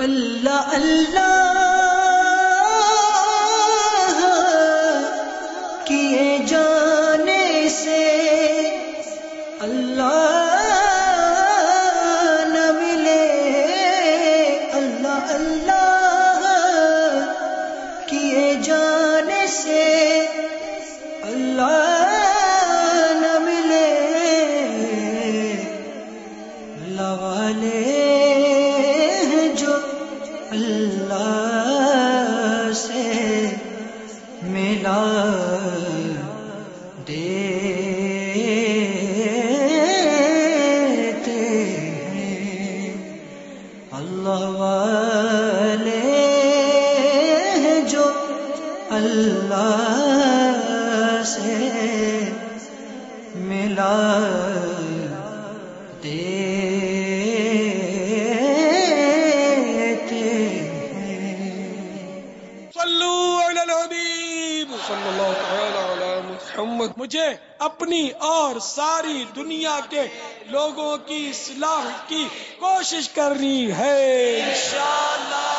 اللہ اللہ کیے جانے سے اللہ نہ ملے، اللہ اللہ کیے جانے سے اللہ نہ ملے، اللہ والے اللہ سے ملا دیتے ہیں، اللہ والے جو اللہ سے ملا مجھے اپنی اور ساری دنیا کے لوگوں کی اصلاح کی کوشش کرنی ہے انشاءاللہ۔